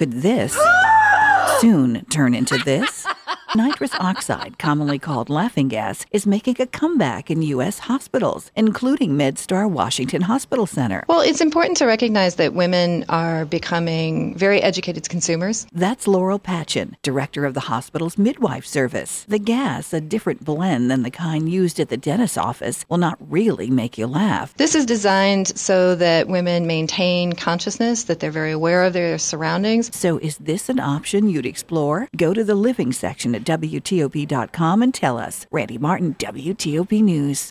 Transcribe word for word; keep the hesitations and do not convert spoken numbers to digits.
Could this soon turn into this? Nitrous oxide, commonly called laughing gas, is making a comeback in U S hospitals, including MedStar Washington Hospital Center. Well, it's important to recognize that women are becoming very educated consumers. That's Laurel Patchen, director of the hospital's midwife service. The gas, a different blend than the kind used at the dentist's office, will not really make you laugh. This is designed so that women maintain consciousness, that they're very aware of their surroundings. So is this an option you'd explore? Go to the living section at W T O P dot com and tell us. Randy Martin, W T O P News.